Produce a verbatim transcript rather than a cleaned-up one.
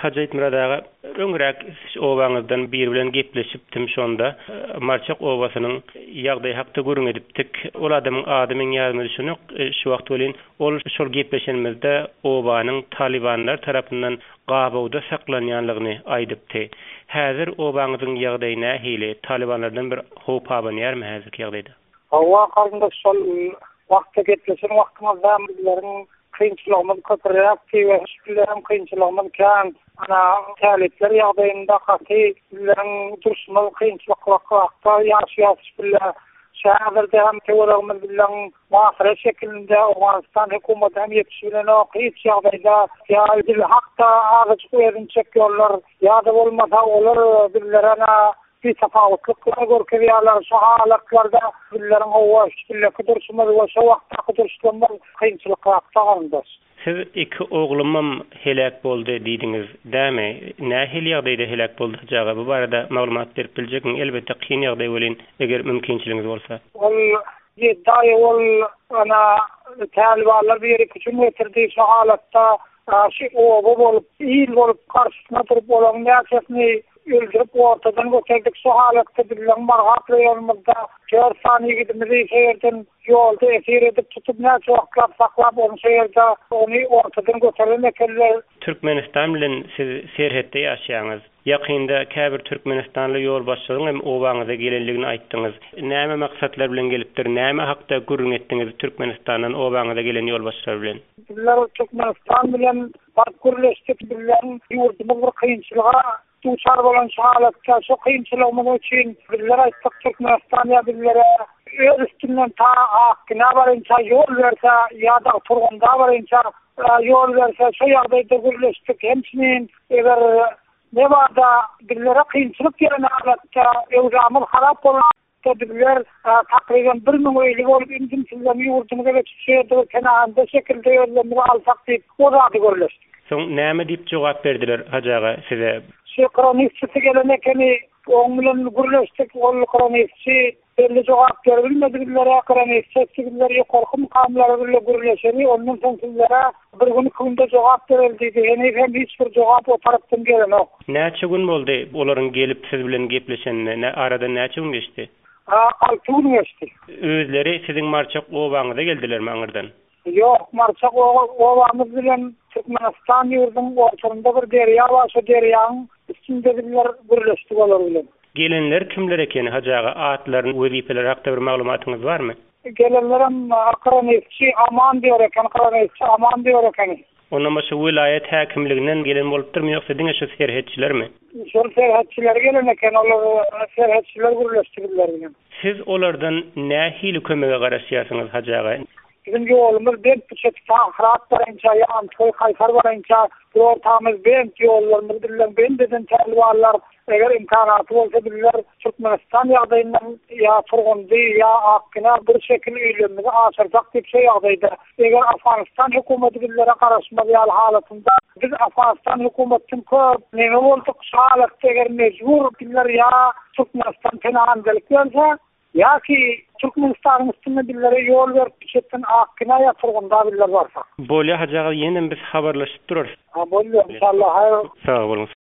Hacayt Muradaga öňrek obaňyzdan bir bilen gepleşipdim şonda. Marçak obasynyň ýagdaý hakda görüň edipdik. Ol adamyň adamyň ýadyna düşenok şu wagt bolan ol şol gepleşenimizde obanyň Talibanlar tarapyndan gabawda saklanýanlygyny aýdypdy. Häzir obaňyzyň ýagdaýy nähili? Talibanlardan bir howp habanýarmy häzirki ýagdaýda? Hawa qarynda şol wagtda gepleşen wagtymyzda bizleriň kynçylygymyz köpürýär we şüplerim kynçylygymyz kan. Ana tälepler ýagdaýynda gaty bizleriň duruşmaly kynçylyklarga ýaşaýar şüpleler. Şäherde hem teologymyz bilen mahre şeklinde Awganistan hökümeti hem ýetişilen okyp ýagdaýda ýa-da hakda agyç goýan çekýärler ýa-da bolmasa olar bizlerine bir tafawutlyklar görkezýärler. Şu halatlarda bizleriň owa şüpleleri duruşmaly we şu wagtda duruşmaly kynçylyklar taýdandyr. Siz iki oglumam helak boldy diýdiňiz, däme? Nähili ýagdaýda helak boldy jaga? Bu barada maglumat berip biljekmiň? Elbetde kyn ýagdaý bolan, eger mümkinçiligiňiz bolsa. Ol ýetdaý ol ana Talibanlar beri küçük getirdi şu halatda şu owa bolup, ýyl bolup karşysynda durup bolan näçesini öldürüp ortadan götürdük. Şu halatda bilen marhatly ýolumyzda kör sany gidimizi şeýerden ýolda esir edip tutup näçe wagtlap saklap onu şeýerde onu ortadan götüren ekenler. Türkmenistan bilen siz serhetde ýaşaýaňyz. Ýakynda käbir Türkmenistanly ýol başçylaryň hem obaňyza gelenligini aýtdyňyz. Näme maksatlar bilen gelipdir? Näme hakda görüň etdiňiz Türkmenistandan obaňyza gelen ýol başçylary bilen? Bizler Türkmenistan bilen barkurleşdik bilen ýurdumyz kynçylyga duçar bolan şahalatda şu kynçylygymyz üçin bizler aýtdyk Türkmenistan ýa bizlere öz üstünden ta hakna barynça ýol berse ýa-da turgunda barynça ýol berse şu ýagdaýda birleşdik. Hemçinin eger ne barda bizlere kynçylyk gelen halatda ýurdumyz harap bolan bizler takriben bir ming öýli bolup indim sizden ýurdumyza geçişýärdi kenarynda şekilde ýollarmy alsak diýip o zady görleşdik. Soň näme diýip jogap berdiler hajaga size? Şu kronikçisi gelenekeni oňulan gürleşdik, ol kronikçi belli jogap berilmedi bizlere, kronikçisi bizlere korkum kamlary bilen gürleşeni, ondan soň sizlere bir gün künde jogap berildi. Ýani hem hiç bir jogap o tarapdan gelenok. Näçe gün boldy olaryň gelip siz bilen gepleşenine? Arada näçe gün geçdi? Altı gün geçdi. Özleri sizin marçak obaňyza geldilermi aňyrdan? Yok, marçak obamyz bilen Türkmenistan ýurdunun ortalarynda bir derýa bar, şu derýanyň üstünde bizler birleşdik olar bilen. Gelenler kimler ekeni hajaga? Atlaryň, wezipeleri hakda bir maglumatyňyz barmy? Gelenlerim Akranevçi Aman diýer eken, Akranevçi Aman diýer eken. Ondan başga vilayet häkimliginden gelen bolupdyrmy ýoksa diňe şu serhetçilermi? Şu serhetçiler gelen eken, olar serhetçiler birleşdirdiler bilen. Siz olardan nähili kömege garaşýarsyňyz hajaga? Bizim yolumuz ben puçet fahrat barınca ya Antoy Kaysar barınca ortamız ben yollarımız bilen ben dedim Talibanlar eğer imkanatı olsa bizler Türkmenistan ýagdaýyndan ya turgundy ya akına bir şekilde öýlenmegi aşyrjak diýip şey ýagdaýda eğer Afganistan hökümeti bizlere garaşmaýar halatynda biz Afganistan hökümetiň köp näme boldyk şahalatda eğer mejbur bizler ya Türkmenistan penahandalyk berse ya ki Türkmenistan'ın üstünde bizlere yol verip çetin akına yatırgında bizler varsa. Bolya hajaga ýene biz habarlaşyp durarys. Ha bolýar inşallah. Sağ olun.